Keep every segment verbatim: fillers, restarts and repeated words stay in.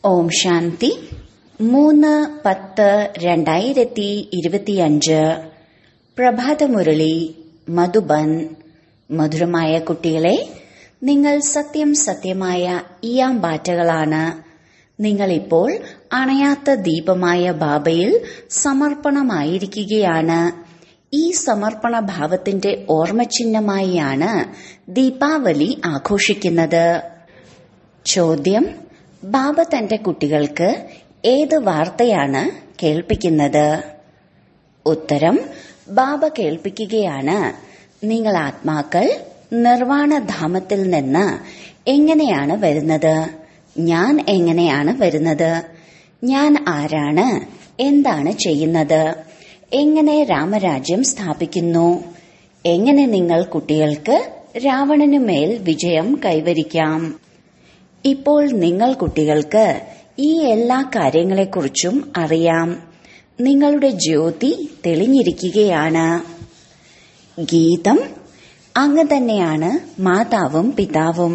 ഓം ശാന്തി. മൂന്ന് പത്ത് രണ്ടായിരത്തി ഇരുപത്തിയഞ്ച് പ്രഭാതമുരളി മധുബൻ. മധുരമായ കുട്ടികളെ, നിങ്ങൾ സത്യം സത്യമായ ഇയാമ്പാറ്റകളാണ്. നിങ്ങളിപ്പോൾ അണയാത്ത ദീപമായ ബാബയിൽ സമർപ്പണമായിരിക്കുകയാണ്. ഈ സമർപ്പണ ഭാവത്തിന്റെ ഓർമ്മചിഹ്നമായാണ് ദീപാവലി ആഘോഷിക്കുന്നത്. ചോദ്യം: ബാബ തന്റെ കുട്ടികൾക്ക് ഏത് വാർത്തയാണ് കേൾപ്പിക്കുന്നത്? ഉത്തരം: ബാബ കേൾപ്പിക്കുകയാണ്, നിങ്ങൾ ആത്മാക്കൾ നിർവാണധാമത്തിൽ നിന്ന് എങ്ങനെയാണ് വരുന്നത്, ഞാൻ എങ്ങനെയാണ് വരുന്നത്, ഞാൻ ആരാണ്, എന്താണ് ചെയ്യുന്നത്, എങ്ങനെ രാമരാജ്യം സ്ഥാപിക്കുന്നു, എങ്ങനെ നിങ്ങൾ കുട്ടികൾക്ക് രാവണനുമേൽ വിജയം കൈവരിക്കാം. ഇപ്പോൾ നിങ്ങൾ കുട്ടികൾക്ക് ഈ എല്ലാ കാര്യങ്ങളെക്കുറിച്ചും അറിയാം. നിങ്ങളുടെ ജ്യോതി തെളിഞ്ഞിരിക്കുകയാണ്. ഗീതം: അങ്ങ് തന്നെയാണ് മാതാവും പിതാവും.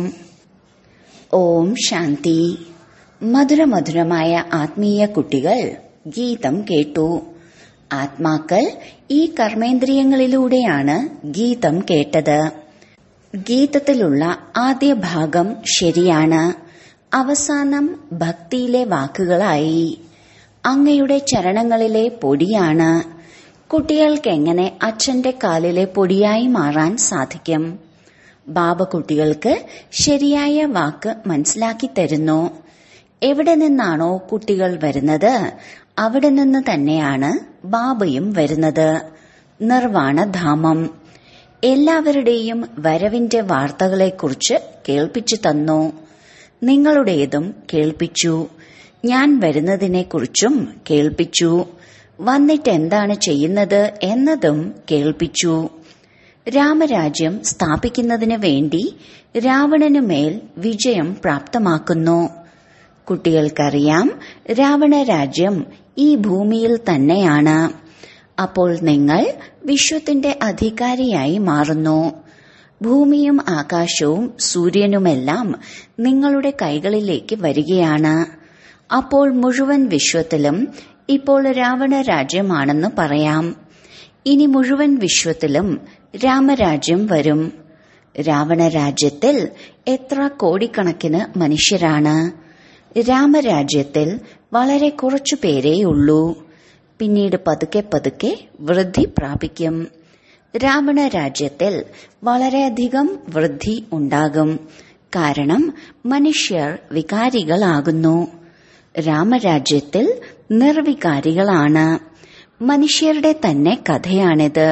ഓം ശാന്തി. മധുരമധുരമായ ആത്മീയ കുട്ടികൾ ഗീതം കേട്ടു. ആത്മാക്കൾ ഈ കർമ്മേന്ദ്രിയങ്ങളിലൂടെയാണ് ഗീതം കേട്ടത്. ഗീതത്തിലുള്ള ആദ്യ ഭാഗം ശരിയാണ്. അവസാനം ഭക്തിയിലെ വാക്കുകളായി. അങ്ങയുടെ ചരണങ്ങളിലെ പൊടിയാണ്. കുട്ടികൾക്കെങ്ങനെ അച്ഛന്റെ കാലിലെ പൊടിയായി മാറാൻ സാധിക്കും? ബാബ കുട്ടികൾക്ക് ശരിയായ വാക്ക് മനസ്സിലാക്കി തരുന്നു. എവിടെ നിന്നാണോ കുട്ടികൾ വരുന്നത്, അവിടെ നിന്ന് തന്നെയാണ് ബാബയും വരുന്നത്. നിർവാണധാമം. എല്ലാവരുടെയും വരവിന്റെ വാർത്തകളെക്കുറിച്ച് കേൾപ്പിച്ചു തന്നു. നിങ്ങളുടേതും കേൾപ്പിച്ചു. ഞാൻ വരുന്നതിനെക്കുറിച്ചും കേൾപ്പിച്ചു. വന്നിട്ട് എന്താണ് ചെയ്യുന്നത് എന്നതും കേൾപ്പിച്ചു. രാമരാജ്യം സ്ഥാപിക്കുന്നതിന് വേണ്ടി രാവണനുമേൽ വിജയം പ്രാപ്തമാക്കുന്നു. കുട്ടികൾക്കറിയാം, രാവണരാജ്യം ഈ ഭൂമിയിൽ തന്നെയാണ്. അപ്പോൾ നിങ്ങൾ വിശ്വത്തിന്റെ അധികാരിയായി മാറുന്നു. ഭൂമിയും ആകാശവും സൂര്യനുമെല്ലാം നിങ്ങളുടെ കൈകളിലേക്ക് വരികയാണ്. അപ്പോൾ മുഴുവൻ വിശ്വത്തിലും ഇപ്പോൾ രാവണ രാജ്യമാണെന്ന് പറയാം. ഇനി മുഴുവൻ വിശ്വത്തിലും രാമരാജ്യം വരും. രാവണരാജ്യത്തിൽ എത്ര കോടിക്കണക്കിന് മനുഷ്യരാണ്. രാമരാജ്യത്തിൽ വളരെ കുറച്ചു പേരേയുള്ളൂ. പിന്നീട് പതുക്കെ പതുക്കെ വൃദ്ധി പ്രാപിക്കും. രാവണ രാജ്യത്തിൽ വളരെയധികം വൃദ്ധി ഉണ്ടാകും. കാരണം മനുഷ്യർ വികാരികളാകുന്നു. രാമരാജ്യത്തിൽ നിർവികാരികളാണ്. മനുഷ്യരുടെ തന്നെ കഥയാണിത്.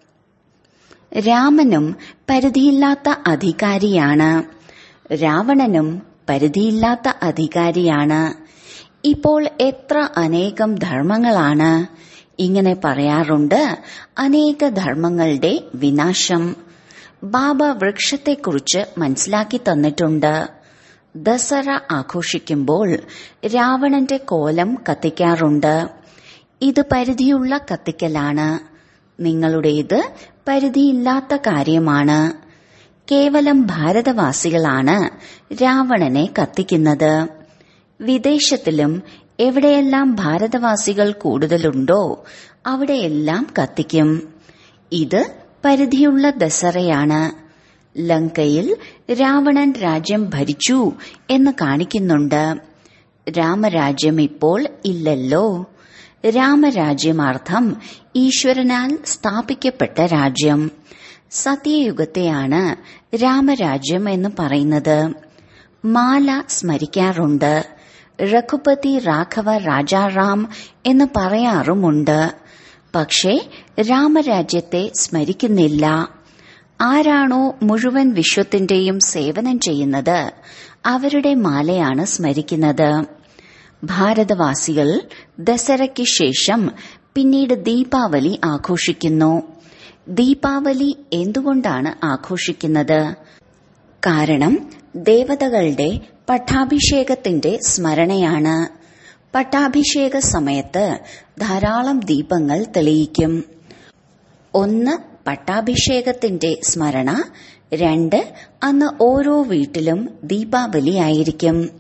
രാമനും പരിധിയില്ലാത്ത അധികാരിയാണ്. രാവണനും പരിധിയില്ലാത്ത അധികാരിയാണ്. ഇപ്പോൾ എത്ര അനേകം ധർമ്മങ്ങളാണ്. ഇങ്ങനെ പറയാറുണ്ട്, അനേക ധർമ്മങ്ങളുടെ വിനാശം. ബാബ വൃക്ഷത്തെക്കുറിച്ച് മനസ്സിലാക്കി തന്നിട്ടുണ്ട്. ദസറ ആഘോഷിക്കുമ്പോൾ രാവണന്റെ കോലം കത്തിക്കാറുണ്ട്. ഇത് പരിധിയുള്ള കത്തിക്കലാണ്. നിങ്ങളുടേത് പരിധിയില്ലാത്ത കാര്യമാണ്. കേവലം ഭാരതവാസികളാണ് രാവണനെ കത്തിക്കുന്നത്. വിദേശത്തിലും എവിടെയെല്ലാം ഭാരതവാസികൾ കൂടുതലുണ്ടോ അവിടെയെല്ലാം കത്തിക്കും. ഇത് പരിധിയുള്ള ദസറയാണ്. ലങ്കയിൽ രാവണൻ രാജ്യം ഭരിച്ചു എന്ന് കാണിക്കുന്നുണ്ട്. രാമരാജ്യം ഇപ്പോൾ ഇല്ലല്ലോ. രാമരാജ്യമാർത്ഥം ഈശ്വരനാൽ സ്ഥാപിക്കപ്പെട്ട രാജ്യം. സത്യയുഗത്തെയാണ് രാമരാജ്യം എന്ന് പറയുന്നത്. മാല സ്മരിക്കാറുണ്ട്. രഘുപതി രാഘവ രാജാറാം എന്ന് പറയാറുമുണ്ട്. പക്ഷേ രാമരാജ്യത്തെ സ്മരിക്കുന്നില്ല. ആരാണോ മുഴുവൻ വിശ്വത്തിന്റെയും സേവനം ചെയ്യുന്നത് അവരുടെ മാലയാണ് സ്മരിക്കുന്നത്. ഭാരതവാസികൾ ദസറയ്ക്ക് ശേഷം പിന്നീട് ദീപാവലി ആഘോഷിക്കുന്നു. ദീപാവലി എന്തുകൊണ്ടാണ് ആഘോഷിക്കുന്നത്? കാരണം ദേവതകളുടെ പട്ടാഭിഷേകത്തിന്റെ സ്മരണയാണ്. പട്ടാഭിഷേക സമയത്ത് ധാരാളം ദീപങ്ങൾ തെളിയിക്കും. ഒന്ന് പട്ടാഭിഷേകത്തിന്റെ സ്മരണ, രണ്ട് അന്ന് ഓരോ വീട്ടിലും ദീപാവലി ആയിരിക്കും.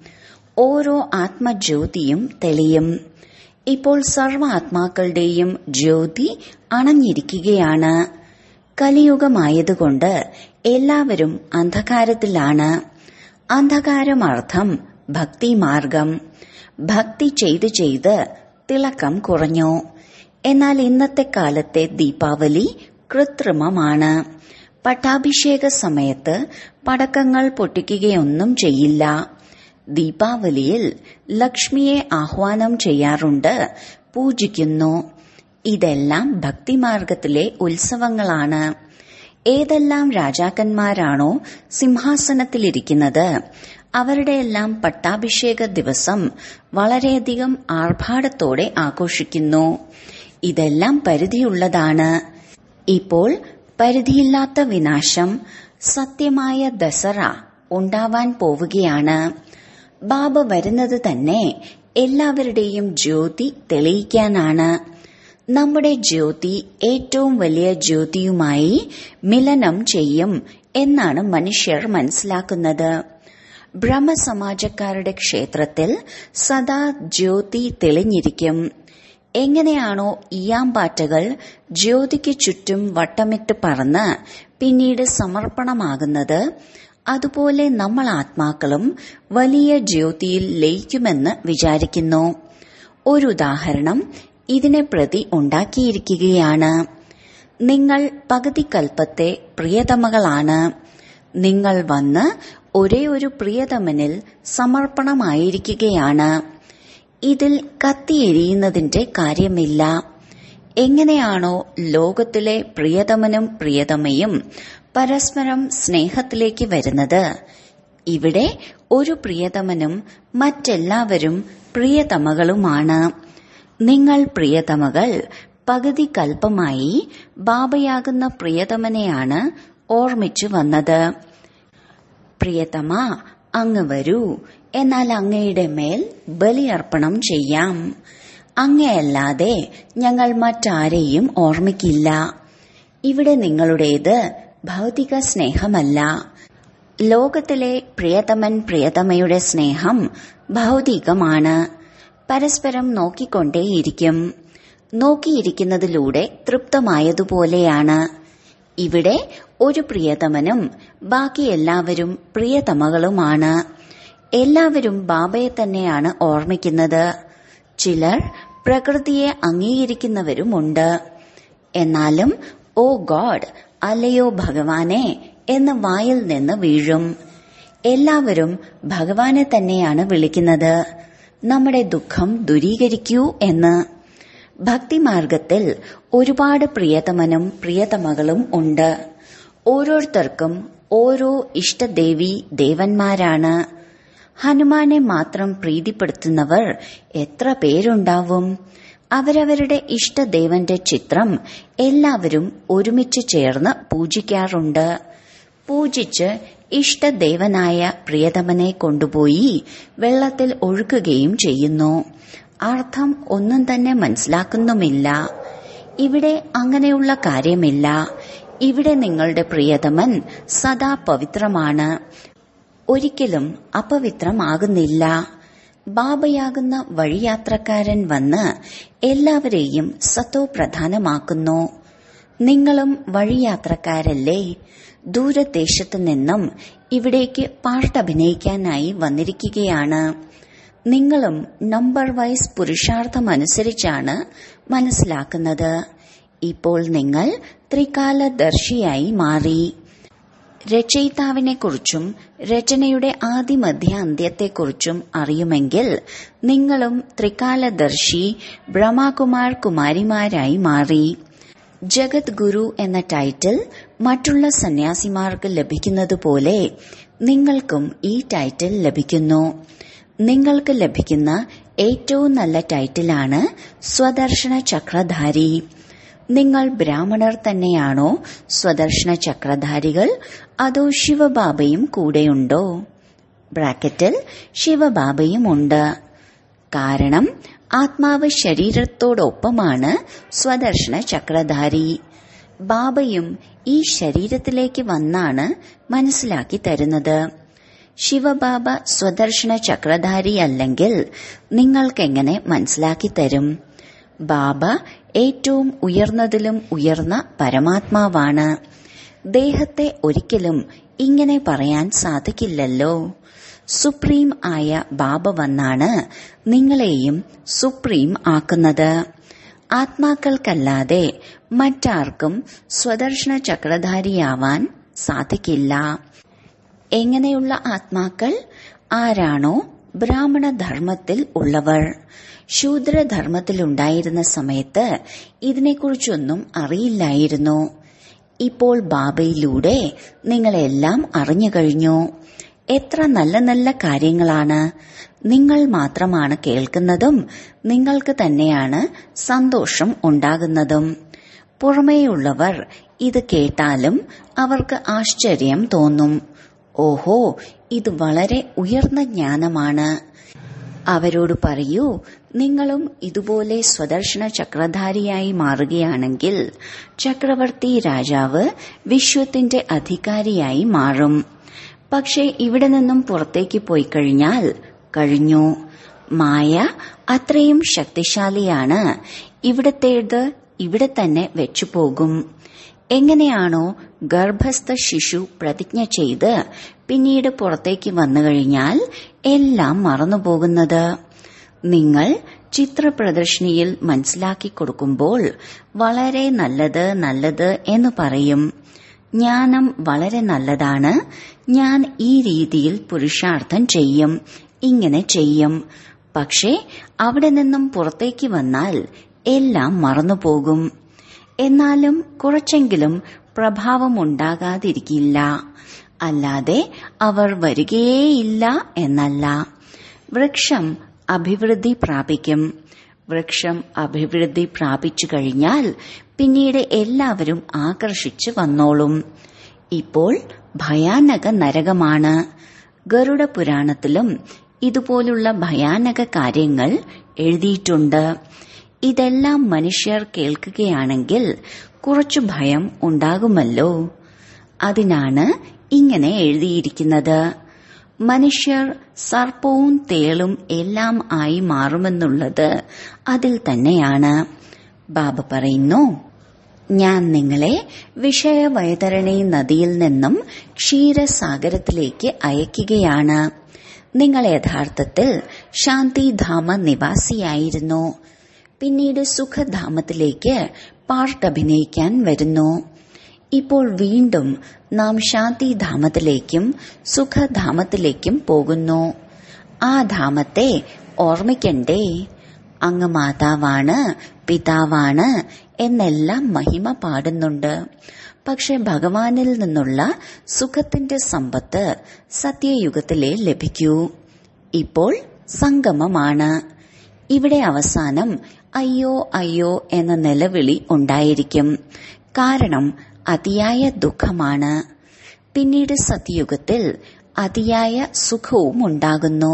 ഓരോ ആത്മജ്യോതിയും തെളിയും. ഇപ്പോൾ സർവ്വ ആത്മാക്കളുടെയും ജ്യോതി അണഞ്ഞിരിക്കുകയാണ്. കലിയുഗമായതുകൊണ്ട് എല്ലാവരും അന്ധകാരത്തിലാണ്. അന്ധകാരമർത്ഥം ഭക്തിമാർഗം. ഭക്തി ചെയ്ത് ചെയ്ത് തിളക്കം കുറഞ്ഞു. എന്നാൽ ഇന്നത്തെ കാലത്തെ ദീപാവലി കൃത്രിമമാണ്. പട്ടാഭിഷേക സമയത്ത് പടക്കങ്ങൾ പൊട്ടിക്കുകയൊന്നും ചെയ്യില്ല. ദീപാവലിയിൽ ലക്ഷ്മിയെ ആഹ്വാനം ചെയ്യാറുണ്ട്, പൂജിക്കുന്നു. ഇതെല്ലാം ഭക്തിമാർഗത്തിലെ ഉത്സവങ്ങളാണ്. ഏതെല്ലാം രാജാക്കന്മാരാണോ സിംഹാസനത്തിലിരിക്കുന്നത് അവരുടെയെല്ലാം പട്ടാഭിഷേക ദിവസം വളരെയധികം ആർഭാടത്തോടെ ആഘോഷിക്കുന്നു. ഇതെല്ലാം പരിധിയുള്ളതാണ്. ഇപ്പോൾ പരിധിയില്ലാത്ത വിനാശം, സത്യമായ ദസറ ഉണ്ടാവാൻ പോവുകയാണ്. ബാബ വരുന്നത് തന്നെ എല്ലാവരുടെയും ജ്യോതി തെളിയിക്കാനാണ്. നമ്മുടെ ജ്യോതി ഏറ്റവും വലിയ ജ്യോതിയുമായി മിലനം ചെയ്യും എന്നാണ് മനുഷ്യർ മനസ്സിലാക്കുന്നത്. ബ്രഹ്മസമാജക്കാരുടെ ക്ഷേത്രത്തിൽ സദാ ജ്യോതി തെളിഞ്ഞിരിക്കും. എങ്ങനെയാണോ ഈയാമ്പാറ്റകൾ ജ്യോതിക്ക് ചുറ്റും വട്ടമിട്ട് പറന്ന് പിന്നീട് സമർപ്പണമാകുന്നത്, അതുപോലെ നമ്മൾ ആത്മാക്കളും വലിയ ജ്യോതിയിൽ ലയിക്കുമെന്ന് വിചാരിക്കുന്നു. ഒരു ഉദാഹരണം ഇതിനെ പ്രതി ഉണ്ടാക്കിയിരിക്കുകയാണ്. നിങ്ങൾ പകുതി കൽപ്പത്തെ പ്രിയതമകളാണ്. നിങ്ങൾ വന്ന് ഒരേ ഒരു പ്രിയതമനിൽ സമർപ്പണമായിരിക്കുകയാണ്. ഇതിൽ കത്തിയെരിയുന്നതിന്റെ കാര്യമില്ല. എങ്ങനെയാണോ ലോകത്തിലെ പ്രിയതമനും പ്രിയതമയും പരസ്പരം സ്നേഹത്തിലേക്ക് വരുന്നത്, ഇവിടെ ഒരു പ്രിയതമനും മറ്റെല്ലാവരും പ്രിയതമകളുമാണ്. നിങ്ങൾ പ്രിയതമകൾ പകുതി കൽപ്പമായി ബാബയാകുന്ന പ്രിയതമനെയാണ് ഓർമ്മിച്ചു വന്നത്. പ്രിയതമ, അങ്ങ് വരൂ, എന്നാൽ അങ്ങയുടെ മേൽ ബലിയർപ്പണം ചെയ്യാം. അങ്ങയല്ലാതെ ഞങ്ങൾ മറ്റാരെയും ഓർമ്മിക്കില്ല. ഇവിടെ നിങ്ങളുടേത് ഭൗതിക സ്നേഹമല്ല. ലോകത്തിലെ പ്രിയതമൻ പ്രിയതമയുടെ സ്നേഹം ഭൗതികമാണ്. പരസ്പരം നോക്കിക്കൊണ്ടേയിരിക്കും. നോക്കിയിരിക്കുന്നതിലൂടെ തൃപ്തമായതുപോലെയാണ്. ഇവിടെ ഒരു പ്രിയതമനും ബാക്കി എല്ലാവരും പ്രിയതമകളുമാണ്. എല്ലാവരും ബാബയെ തന്നെയാണ് ഓർമ്മിക്കുന്നത്. ചിലർ പ്രകൃതിയെ അംഗീകരിക്കുന്നവരുമുണ്ട്. എന്നാലും ഓ ഗോഡ്, അല്ലയോ ഭഗവാനെ എന്ന് വായിൽ നിന്ന് വീഴും. എല്ലാവരും ഭഗവാനെ തന്നെയാണ് വിളിക്കുന്നത്, നമ്മുടെ ദുഃഖം ദൂരീകരിക്കൂ എന്ന്. ഭക്തിമാർഗത്തിൽ ഒരുപാട് പ്രിയതമനും പ്രിയതമകളും ഉണ്ട്. ഓരോരുത്തർക്കും ഓരോ ഇഷ്ടദേവി ദേവന്മാരാണ്. ഹനുമാനെ മാത്രം പ്രീതിപ്പെടുത്തുന്നവർ എത്ര പേരുണ്ടാവും? അവരവരുടെ ഇഷ്ടദേവന്റെ ചിത്രം എല്ലാവരും ഒരുമിച്ച് ചേർന്ന് പൂജിക്കാറുണ്ട്. പൂജിച്ച് ഇഷ്ടദേവനായ പ്രിയതമനെ കൊണ്ടുപോയി വെള്ളത്തിൽ ഒഴുക്കുകയും ചെയ്യുന്നു. അർത്ഥം ഒന്നും തന്നെ മനസ്സിലാക്കുന്നുമില്ല. ഇവിടെ അങ്ങനെയുള്ള കാര്യമില്ല. ഇവിടെ നിങ്ങളുടെ പ്രിയതമൻ സദാ പവിത്രമാണ്, ഒരിക്കലും അപവിത്രമാകുന്നില്ല. ബാബയാകുന്ന വഴിയാത്രക്കാരൻ വന്ന് എല്ലാവരെയും സത്തോ പ്രധാനമാക്കുന്നു. നിങ്ങളും വഴിയാത്രക്കാരല്ലേ? ദൂരദേശത്തു നിന്നും ഇവിടേക്ക് പാട്ടഭിനയിക്കാനായി വന്നിരിക്കുകയാണ്. നിങ്ങളും നമ്പർ വൈസ് പുരുഷാർത്ഥമനുസരിച്ചാണ് മനസ്സിലാക്കുന്നത്. ഇപ്പോൾ നിങ്ങൾ ത്രികാലദർശിയായി മാറി. രചയിതാവിനെക്കുറിച്ചും രചനയുടെ ആദിമധ്യ അന്ത്യത്തെക്കുറിച്ചും അറിയുമെങ്കിൽ നിങ്ങളും ത്രികാലദർശി ബ്രഹ്മകുമാർ കുമാരിമാരായി മാറി. ജഗത് ഗുരു എന്ന ടൈറ്റിൽ മറ്റുള്ള സന്യാസിമാർക്ക് ലഭിക്കുന്നതുപോലെ നിങ്ങൾക്കും ഈ ടൈറ്റിൽ ലഭിക്കുന്നു. നിങ്ങൾക്ക് ലഭിക്കുന്ന ഏറ്റവും നല്ല ടൈറ്റിലാണ് സ്വദർശന ചക്രധാരി. നിങ്ങൾ ബ്രാഹ്മണർ തന്നെയാണോ സ്വദർശന ചക്രധാരികൾ, അതോ ശിവബാബയും കൂടെയുണ്ടോ? ബ്രാക്കറ്റിൽ ശിവബാബയും ഉണ്ട്. കാരണം ആത്മാവ് ശരീരത്തോടൊപ്പമാണ് സ്വദർശന ചക്രധാരി. ബാബയും ഈ ശരീരത്തിലേക്ക് വന്നാണ് മനസ്സിലാക്കി തരുന്നത്. ശിവബാബ സ്വദർശന ചക്രധാരി അല്ലെങ്കിൽ നിങ്ങൾക്കെങ്ങനെ മനസ്സിലാക്കിത്തരും? ബാബ ഏറ്റവും ഉയർന്നതിലും ഉയർന്ന പരമാത്മാവാണ്. ദേഹത്തെ ഒരിക്കലും ഇങ്ങനെ പറയാൻ സാധിക്കില്ലല്ലോ. സുപ്രീം ആയ ബാബ വന്നാണ് നിങ്ങളെയും സുപ്രീം ആക്കുന്നത്. ആത്മാക്കൾക്കല്ലാതെ മറ്റാർക്കും സ്വദർശന ചക്രധാരിയാവാൻ സാധിക്കില്ല. എങ്ങനെയുള്ള ആത്മാക്കൾ? ആരാണോ ബ്രാഹ്മണ ധർമ്മത്തിൽ ഉള്ളവർ. ശൂദ്രധർമ്മത്തിലുണ്ടായിരുന്ന സമയത്ത് ഇതിനെക്കുറിച്ചൊന്നും അറിയില്ലായിരുന്നു. ഇപ്പോൾ ബാബയിലൂടെ നിങ്ങളെല്ലാം അറിഞ്ഞു കഴിഞ്ഞു. എത്ര നല്ല നല്ല കാര്യങ്ങളാണ്. നിങ്ങൾ മാത്രമാണ് കേൾക്കുന്നതും നിങ്ങൾക്ക് തന്നെയാണ് സന്തോഷം ഉണ്ടാകുന്നതും. പുറമേയുള്ളവർ ഇത് കേട്ടാലും അവർക്ക് ആശ്ചര്യം തോന്നും. ഓഹോ, ഇത് വളരെ ഉയർന്ന ജ്ഞാനമാണ്. അവരോട് പറയൂ, നിങ്ങളും ഇതുപോലെ സ്വദർശന ചക്രധാരിയായി മാറുകയാണെങ്കിൽ ചക്രവർത്തി രാജാവ് വിശ്വത്തിന്റെ അധികാരിയായി മാറും. പക്ഷെ ഇവിടെ നിന്നും പുറത്തേക്ക് പോയി കഴിഞ്ഞാൽ കഴിഞ്ഞു. മായ അത്രയും ശക്തിശാലിയാണ്. ഇവിടത്തേത് ഇവിടെ തന്നെ വെച്ചുപോകും. എങ്ങനെയാണോ ഗർഭസ്ഥ ശിശു പ്രതിജ്ഞ ചെയ്ത് പിന്നീട് പുറത്തേക്ക് വന്നു കഴിഞ്ഞാൽ എല്ലാം മറന്നുപോകുന്നത്. നിങ്ങൾ ചിത്രപ്രദർശനിയിൽ മനസ്സിലാക്കി കൊടുക്കുമ്പോൾ വളരെ നല്ലത് നല്ലത് എന്ന് പറയും. ജ്ഞാനം വളരെ നല്ലതാണ്. ഞാൻ ഈ രീതിയിൽ പുരുഷാർത്ഥം ചെയ്യും, ഇങ്ങനെ ചെയ്യും. പക്ഷേ അവിടെ നിന്നും പുറത്തേക്ക് വന്നാൽ എല്ലാം മറന്നുപോകും. എന്നാലും കുറച്ചെങ്കിലും പ്രഭാവമുണ്ടാകാതിരിക്കില്ല. അല്ലാതെ അവർ വരികയേയില്ല എന്നല്ല. വൃക്ഷം അഭിവൃദ്ധി പ്രാപിക്കും. വൃക്ഷം അഭിവൃദ്ധി പ്രാപിച്ചു കഴിഞ്ഞാൽ പിന്നീട് എല്ലാവരും ആകർഷിച്ചു വന്നോളും. ഇപ്പോൾ ഭയാനക നരകമാണ്. ഗരുഡ പുരാണത്തിലും ഇതുപോലുള്ള ഭയാനക കാര്യങ്ങൾ എഴുതിയിട്ടുണ്ട്. ഇതെല്ലാം മനുഷ്യർ കേൾക്കുകയാണെങ്കിൽ കുറച്ചു ഭയം ഉണ്ടാകുമല്ലോ. അതിനാണ് ഇങ്ങനെ എഴുതിയിരിക്കുന്നത്. മനുഷ്യർ സർപ്പവും തേളും എല്ലാം ആയി മാറുമെന്നുള്ളത് അതിൽ തന്നെയാണ്. ബാബ പറയുന്നു, ഞാൻ നിങ്ങളെ വിഷയവൈതരണി നദിയിൽ നിന്നും ക്ഷീരസാഗരത്തിലേക്ക് അയക്കുകയാണ്. നിങ്ങൾ യഥാർത്ഥത്തിൽ ശാന്തിധാമ നിവാസിയായിരുന്നു. പിന്നീട് സുഖധാമത്തിലേക്ക് പാർട്ടഭിനയിക്കാൻ വരുന്നു. ഇപ്പോൾ വീണ്ടും നാം ശാന്തിധാമത്തിലേക്കും സുഖധാമത്തിലേക്കും പോകുന്നു. ആ ധാമത്തെ ഓർമ്മിക്കണ്ടേ? അങ്ങ് മാതാവാണ്, പിതാവാണ് എന്നെല്ലാം മഹിമ പാടുന്നുണ്ട്. പക്ഷെ ഭഗവാനിൽ നിന്നുള്ള സുഖത്തിന്റെ സമ്പത്ത് സത്യയുഗത്തിലേ ലഭിക്കൂ. ഇപ്പോൾ സംഗമമാണ്. ഇവിടെ അവസാനം അയ്യോ അയ്യോ എന്ന നിലവിളി ഉണ്ടായിരിക്കും. കാരണം അതിയായ ദുഃഖമാണ്. പിന്നീട് സത്യയുഗത്തിൽ അതിയായ സുഖവും ഉണ്ടാകുന്നു.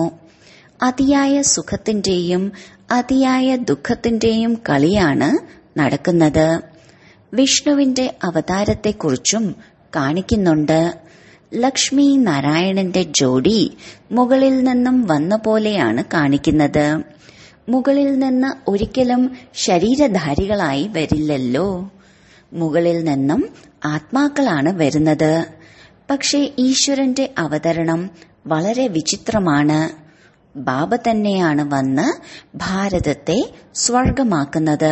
അതിയായ സുഖത്തിന്റെയും അതിയായ ദുഃഖത്തിന്റെയും കളിയാണ് നടക്കുന്നത്. വിഷ്ണുവിന്റെ അവതാരത്തെക്കുറിച്ചും കാണിക്കുന്നുണ്ട്. ലക്ഷ്മി നാരായണന്റെ ജോഡി മുകളിൽ നിന്നും വന്ന പോലെയാണ് കാണിക്കുന്നത്. മുകളിൽ നിന്ന് ഒരിക്കലും ശരീരധാരികളായി വരില്ലല്ലോ. മുകളിൽ നിന്നും ആത്മാക്കളാണ് വരുന്നത്. പക്ഷേ ഈശ്വരന്റെ അവതരണം വളരെ വിചിത്രമാണ്. ബാബ തന്നെയാണ് വന്ന് ഭാരതത്തെ സ്വർഗമാക്കുന്നത്.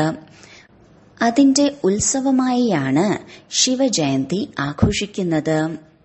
അതിന്റെ ഉത്സവമായാണ് ശിവജയന്തി ആഘോഷിക്കുന്നത്.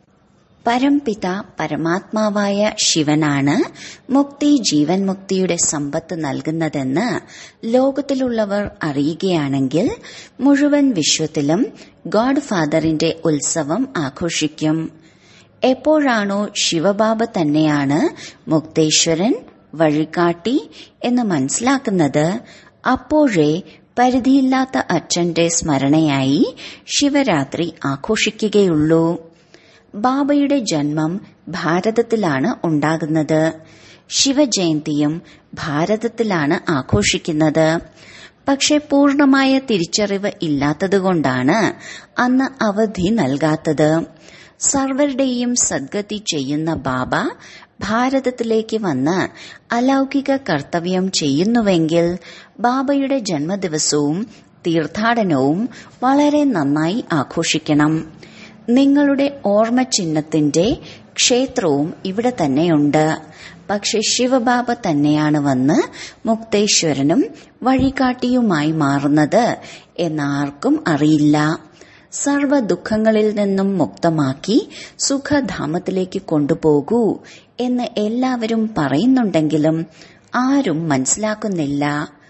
പരംപിത പരമാത്മാവായ ശിവനാണ് മുക്തി ജീവൻ മുക്തിയുടെ സമ്പത്ത് നൽകുന്നതെന്ന് ലോകത്തിലുള്ളവർ അറിയുകയാണെങ്കിൽ മുഴുവൻ വിശ്വത്തിലും ഗോഡ് ഫാദറിന്റെ ഉത്സവം ആഘോഷിക്കും. എപ്പോഴാണോ ശിവബാബ തന്നെയാണ് മുക്തേശ്വരൻ, വഴികാട്ടി എന്ന് മനസ്സിലാക്കുന്നത്, അപ്പോഴേ പരിധിയില്ലാത്ത അച്ഛന്റെ സ്മരണയായി ശിവരാത്രി ആഘോഷിക്കുകയുള്ളൂ. ബാബയുടെ ജന്മം ഭാരതത്തിലാണ് ഉണ്ടാകുന്നത്. ശിവജയന്തിയും ഭാരതത്തിലാണ് ആഘോഷിക്കുന്നത്. പക്ഷെ പൂർണമായ തിരിച്ചറിവ് ഇല്ലാത്തതുകൊണ്ടാണ് അന്ന് അവധി നൽകാത്തത്. സർവരുടെയും സദ്ഗതി ചെയ്യുന്ന ബാബ ഭാരതത്തിലേക്ക് വന്ന് അലൗകിക കർത്തവ്യം ചെയ്യുന്നുവെങ്കിൽ ബാബയുടെ ജന്മദിവസവും തീർത്ഥാടനവും വളരെ നന്നായി ആഘോഷിക്കണം. നിങ്ങളുടെ ഓർമ്മ ചിഹ്നത്തിന്റെ ക്ഷേത്രവും ഇവിടെ തന്നെയുണ്ട്. പക്ഷെ ശിവബാബ തന്നെയാണ് വന്ന് മുക്തേശ്വരനും വഴികാട്ടിയുമായി മാറുന്നത് എന്നാർക്കും അറിയില്ല. സർവ ദുഃഖങ്ങളിൽ നിന്നും മുക്തമാക്കി സുഖധാമത്തിലേക്ക് കൊണ്ടുപോകൂ എന്ന് എല്ലാവരും പറയുന്നുണ്ടെങ്കിലും ആരും മനസ്സിലാക്കുന്നില്ല.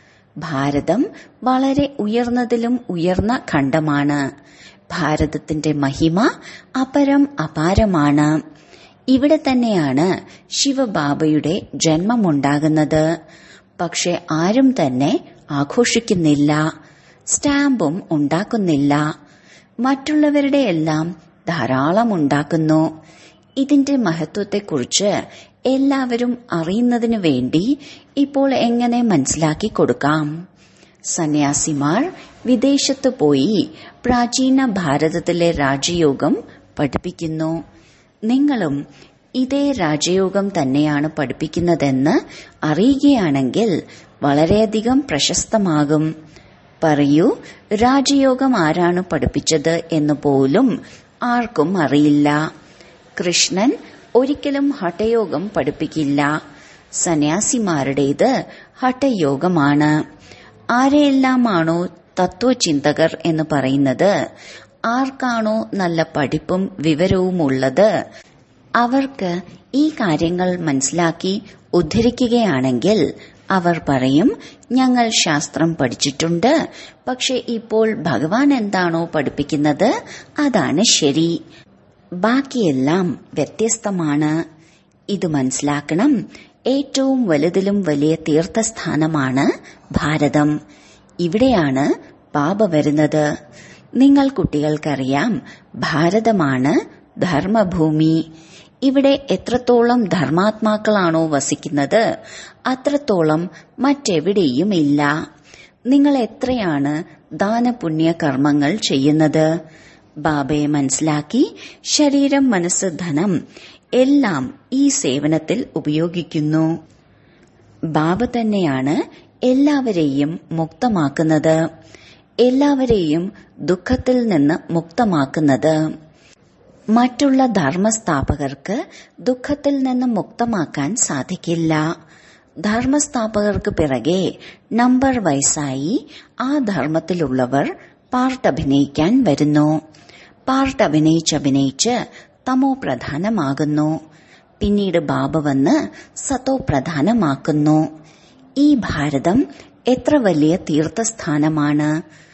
ഭാരതം വളരെ ഉയർന്നതിലും ഉയർന്ന ഖണ്ഡമാണ്. ഭാരതത്തിന്റെ മഹിമ അപരം അപാരമാണ്. ഇവിടെ തന്നെയാണ് ശിവബാബയുടെ ജന്മമുണ്ടാകുന്നത്. പക്ഷെ ആരും തന്നെ ആഘോഷിക്കുന്നില്ല, സ്റ്റാമ്പും ഉണ്ടാക്കുന്നില്ല. മറ്റുള്ളവരുടെ എല്ലാം ധാരാളം ഉണ്ടാക്കുന്നു. ഇതിന്റെ മഹത്വത്തെക്കുറിച്ച് എല്ലാവരും അറിയുന്നതിനു വേണ്ടി ഇപ്പോൾ എങ്ങനെ മനസ്സിലാക്കി കൊടുക്കാം? സന്യാസിമാർ വിദേശത്ത് പോയി പ്രാചീന ഭാരതത്തിലെ രാജയോഗം പഠിപ്പിക്കുന്നു. നിങ്ങളും ഇതേ രാജയോഗം തന്നെയാണ് പഠിപ്പിക്കുന്നതെന്ന് അറിയുകയാണെങ്കിൽ വളരെയധികം പ്രശസ്തമാകും. പറയൂ, രാജയോഗം ആരാണ് പഠിപ്പിച്ചത് എന്ന് പോലും ആർക്കും അറിയില്ല. കൃഷ്ണൻ ഒരിക്കലും ഹഠയോഗം പഠിപ്പിക്കില്ല. സന്യാസിമാരുടേത് ഹഠയോഗമാണ്. ആരെയെല്ലാമാണോ തത്വചിന്തകർ എന്ന് പറയുന്നത്, ആർക്കാണോ നല്ല പഠിപ്പും വിവരവുമുള്ളത്, അവർക്ക് ഈ കാര്യങ്ങൾ മനസ്സിലാക്കി ഉദ്ധരിക്കുകയാണെങ്കിൽ അവർ പറയും, ഞങ്ങൾ ശാസ്ത്രം പഠിച്ചിട്ടുണ്ട്, പക്ഷെ ഇപ്പോൾ ഭഗവാൻ എന്താണോ പഠിപ്പിക്കുന്നത് അതാണ് ശരി, ബാക്കിയെല്ലാം വ്യത്യസ്തമാണ്. ഇത് മനസ്സിലാക്കണം. ഏറ്റവും വലുതിലും വലിയ തീർത്ഥസ്ഥാനമാണ് ഭാരതം. ഇവിടെയാണ് ബാബ വരുന്നത്. നിങ്ങൾ കുട്ടികൾക്കറിയാം, ഭാരതമാണ് ധർമ്മഭൂമി. ഇവിടെ എത്രത്തോളം ധർമാത്മാക്കളാണോ വസിക്കുന്നത് അത്രത്തോളം മറ്റെവിടെയും ഇല്ല. നിങ്ങൾ എത്രയാണ് ദാനപുണ്യ കർമ്മങ്ങൾ ചെയ്യുന്നത്? ബാബയെ മനസ്സിലാക്കി ശരീരം, മനസ്സ്, ധനം എല്ലാം ഈ സേവനത്തിൽ ഉപയോഗിക്കുന്നു. ബാബ തന്നെയാണ് എല്ലാവരെയും മുക്തമാക്കുന്നത്, എല്ലാവരെയും ദുഃഖത്തിൽ നിന്ന് മുക്തമാക്കുന്നത്. മറ്റുള്ള ധർമ്മസ്ഥാപകർക്ക് ദുഃഖത്തിൽ നിന്ന് മുക്തമാക്കാൻ സാധിക്കില്ല. ധർമ്മസ്ഥാപകർക്ക് പിറകെ നമ്പർ വയസ്സായി ആ ധർമ്മത്തിലുള്ളവർ പാർട്ട് അഭിനയിക്കാൻ വരുന്നു. പാർട്ട് അഭിനയിച്ചഭിനയിച്ച് തമോ പ്രധാനമാകുന്നു. പിന്നീട് ബാബ വന്ന് സതോ പ്രധാനമാക്കുന്നു. ഈ ഭാരതം എത്ര വലിയ തീർത്ഥസ്ഥാനമാണ്!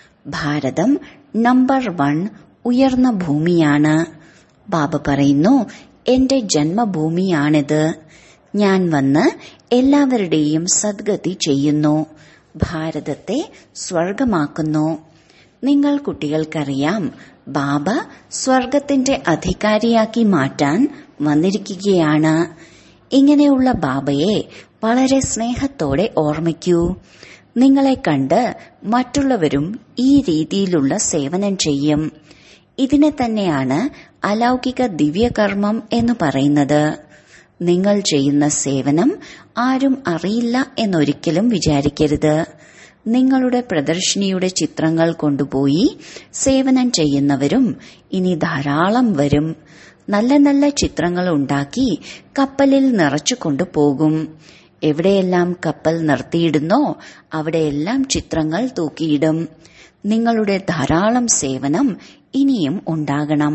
ഭാരതം നമ്പർ വൺ ഉയർന്ന ഭൂമിയാണ്. ബാബ പറയുന്നു, എന്റെ ജന്മഭൂമിയാണിത്. ഞാൻ വന്ന് എല്ലാവരുടെയും സദ്ഗതി ചെയ്യുന്നു, ഭാരതത്തെ സ്വർഗമാക്കുന്നു. നിങ്ങൾ കുട്ടികൾക്കറിയാം, ബാബ സ്വർഗത്തിന്റെ അധികാരിയാക്കി മാറ്റാൻ വന്നിരിക്കുകയാണ്. ഇങ്ങനെയുള്ള ബാബയെ വളരെ സ്നേഹത്തോടെ ഓർമ്മിക്കൂ. നിങ്ങളെ കണ്ട് മറ്റുള്ളവരും ഈ രീതിയിലുള്ള സേവനം ചെയ്യും. ഇതിനെ തന്നെയാണ് അലൗകിക ദിവ്യകർമ്മം എന്ന് പറയുന്നത്. നിങ്ങൾ ചെയ്യുന്ന സേവനം ആരും അറിയില്ല എന്നൊരിക്കലും വിചാരിക്കരുത്. നിങ്ങളുടെ പ്രദർശിനിയുടെ ചിത്രങ്ങൾ കൊണ്ടുപോയി സേവനം ചെയ്യുന്നവരും ഇനി ധാരാളം വരും. നല്ല നല്ല ചിത്രങ്ങൾ ഉണ്ടാക്കി കപ്പലിൽ നിറച്ചു കൊണ്ടുപോകും. എവിടെയെല്ലാം കപ്പൽ നിർത്തിയിടുന്നോ അവിടെയെല്ലാം ചിത്രങ്ങൾ തൂക്കിയിടും. നിങ്ങളുടെ ധാരാളം സേവനം ഇനിയും ഉണ്ടാകണം.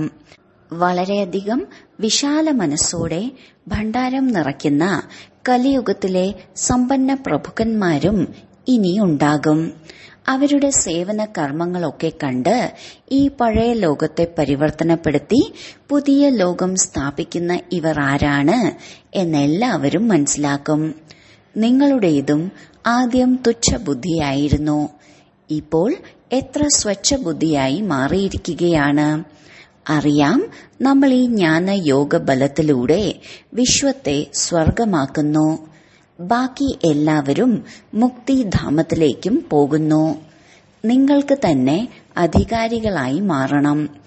വളരെയധികം വിശാല മനസ്സോടെ ഭണ്ഡാരം നിറയ്ക്കുന്ന കലിയുഗത്തിലെ സമ്പന്ന പ്രഭുക്കന്മാരും ഇനിയുണ്ടാകും. അവരുടെ സേവന കർമ്മങ്ങളൊക്കെ കണ്ട് ഈ പഴയ ലോകത്തെ പരിവർത്തനപ്പെടുത്തി പുതിയ ലോകം സ്ഥാപിക്കുന്ന ഇവർ ആരാണ് എന്നെല്ലാവരും മനസ്സിലാക്കും. നിങ്ങളുടേതും ആദ്യം തുച്ഛബുദ്ധിയായിരുന്നു, ഇപ്പോൾ എത്ര സ്വച്ഛബുദ്ധിയായി മാറിയിരിക്കുകയാണ്. അറിയാം, നമ്മൾ ഈ ജ്ഞാന യോഗ ബലത്തിലൂടെ വിശ്വത്തെ സ്വർഗമാക്കുന്നു. ബാക്കി എല്ലാവരും മുക്തിധാമത്തിലേക്കും പോകുന്നു. നിങ്ങൾക്ക് തന്നെ അധികാരികളായി മാറണം.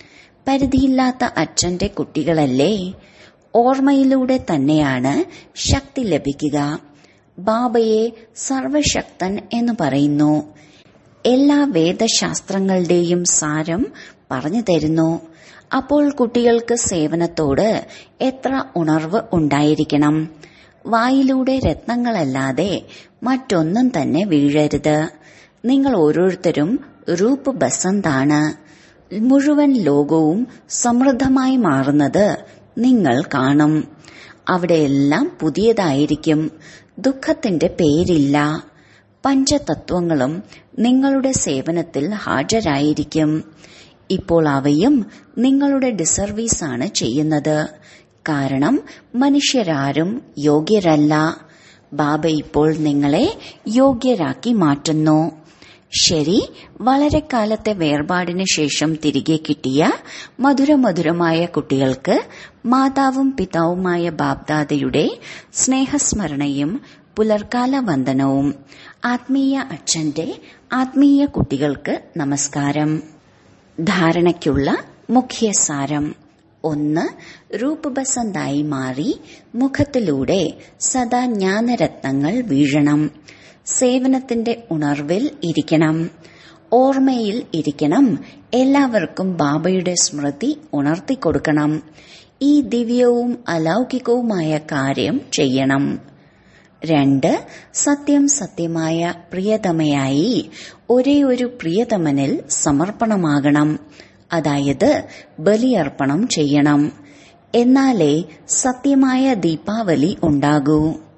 പരിധിയില്ലാത്ത അച്ഛന്റെ കുട്ടികളല്ലേ? ഓർമ്മയിലൂടെ തന്നെയാണ് ശക്തി ലഭിക്കുക. ബാബയെ സർവശക്തൻ എന്ന് പറയുന്നു. എല്ലാ വേദശാസ്ത്രങ്ങളുടെയും സാരം പറഞ്ഞു തരുന്നു. അപ്പോൾ കുട്ടികൾക്ക് സേവനത്തോട് എത്ര ഉണർവ് ഉണ്ടായിരിക്കണം. വായിലൂടെ രത്നങ്ങളല്ലാതെ മറ്റൊന്നും തന്നെ വീഴരുത്. നിങ്ങൾ ഓരോരുത്തരും രൂപ് ബസന്താണ്. മുഴുവൻ ലോകവും സമൃദ്ധമായി മാറുന്നത് നിങ്ങൾ കാണും. അവിടെയെല്ലാം പുതിയതായിരിക്കും. ദുഃഖത്തിന്റെ പേരില്ല. പഞ്ചതത്വങ്ങളും നിങ്ങളുടെ സേവനത്തിൽ ഹാജരായിരിക്കും. ഇപ്പോൾ അവയും നിങ്ങളുടെ ഡിസർവീസാണ് ചെയ്യുന്നത്. കാരണം മനുഷ്യരാരും യോഗ്യരല്ല. ബാബ ഇപ്പോൾ നിങ്ങളെ യോഗ്യരാക്കി മാറ്റുന്നു. ശരി, വളരെ കാലത്തെ വേർപാടിന് ശേഷം തിരികെ കിട്ടിയ മധുരമധുരമായ കുട്ടികൾക്ക് മാതാവും പിതാവുമായ ബാബ്ദാദയുടെ സ്നേഹസ്മരണയും പുലർക്കാല വന്ദനവും. ആത്മീയ അച്ഛന്റെ ആത്മീയ കുട്ടികൾക്ക് നമസ്കാരം. ധാരണയ്ക്കുള്ള മുഖ്യസാരം: ഒന്ന്, രൂപ് ബസന്തായി മാറി മുഖത്തിലൂടെ സദാ ജ്ഞാനരത്നങ്ങൾ വീഴണം. സേവനത്തിന്റെ ഉണർവിൽ ഇരിക്കണം. ഓർമ്മയിൽ ഇരിക്കണം. എല്ലാവർക്കും ബാബയുടെ സ്മൃതി ഉണർത്തിക്കൊടുക്കണം. ഈ ദിവ്യവും അലൗകികവുമായ കാര്യം ചെയ്യണം. രണ്ട്, സത്യം സത്യമായ പ്രിയതമയായി ഒരേ ഒരു പ്രിയതമനിൽ സമർപ്പണമാകണം. അതായത് ബലിയർപ്പണം ചെയ്യണം. എന്നാലേ സത്യമായ ദീപാവലി ഉണ്ടാകൂ.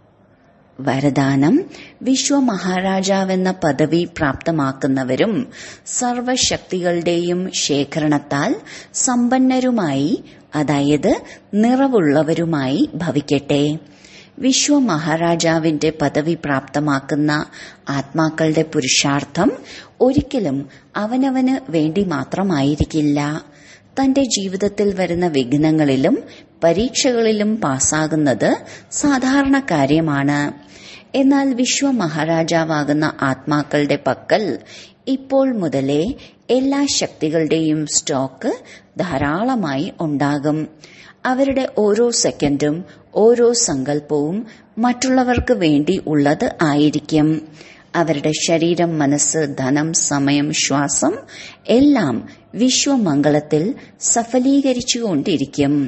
വരദാനം: വിശ്വമഹാരാജാവെന്ന പദവി പ്രാപ്തമാക്കുന്നവരും സർവശക്തികളുടെയും ശേഖരണത്താൽ സമ്പന്നരുമായി, അതായത് നിറവുള്ളവരുമായി ഭവിക്കട്ടെ. വിശ്വമഹാരാജാവിന്റെ പദവി പ്രാപ്തമാക്കുന്ന ആത്മാക്കളുടെ പുരുഷാർത്ഥം ഒരിക്കലും അവനവന് വേണ്ടി മാത്രമായിരിക്കില്ല. തന്റെ ജീവിതത്തിൽ വരുന്ന വിഘ്നങ്ങളിലും പരീക്ഷകളിലും പാസ്സാകുന്നത് സാധാരണ കാര്യമാണ്. എന്നാൽ വിശ്വമഹാരാജാവാകുന്ന ആത്മാക്കളുടെ പക്കൽ ഇപ്പോൾ മുതലേ എല്ലാ ശക്തികളുടെയും സ്റ്റോക്ക് ധാരാളമായി ഉണ്ടാകും. അവരുടെ ഓരോ സെക്കൻഡും ഓരോ സങ്കല്പവും മറ്റുള്ളവർക്ക് വേണ്ടി ഉള്ളത് ആയിരിക്കും. അവരുടെ ശരീരം, മനസ്സ്, ധനം, സമയം, ശ്വാസം എല്ലാം വിശ്വമംഗളത്തിൽ സഫലീകരിച്ചുകൊണ്ടിരിക്കും.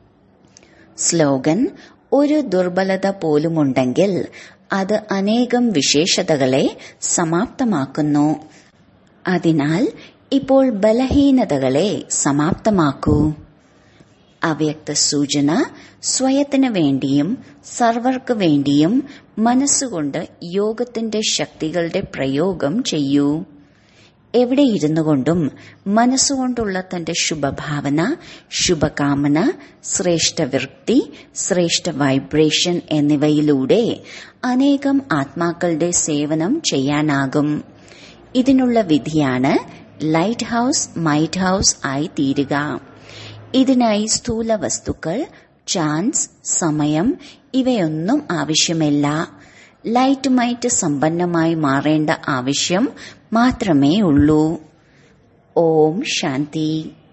സ്ലോഗൻ: ഒരു ദുർബലത പോലുമുണ്ടെങ്കിൽ അത് അനേകം വിശേഷതകളെ സമാപ്തമാക്കുന്നു. അതിനാൽ ഇപ്പോൾ ബലഹീനതകളെ സമാപ്തമാക്കൂ. അവ്യക്ത സൂചന: സ്വയത്തിന് വേണ്ടിയും സർവർക്ക് വേണ്ടിയും മനസ്സുകൊണ്ട് യോഗത്തിന്റെ ശക്തികളുടെ പ്രയോഗം ചെയ്യൂ. എവിടെയിരുന്നു കൊണ്ടും മനസ്സുകൊണ്ടുള്ള തന്റെ ശുഭഭാവന, ശുഭകാമന, ശ്രേഷ്ഠ വൃത്തി, ശ്രേഷ്ഠ വൈബ്രേഷൻ എന്നിവയിലൂടെ അനേകം ആത്മാക്കളുടെ സേവനം ചെയ്യാനാകും. ഇതിനുള്ള വിധിയാണ് ലൈറ്റ് ഹൌസ് മൈറ്റ് ഹൌസ് ആയി തീരുക. ഇതിനായി സ്ഥൂല വസ്തുക്കൾ, ചാൻസ്, സമയം ഇവയൊന്നും ആവശ്യമില്ല. ലൈറ്റ് മൈറ്റ് സമ്പന്നമായി മാറേണ്ട ആവശ്യം മാത്രമേ ഉള്ളൂ. ഓം ശാന്തി.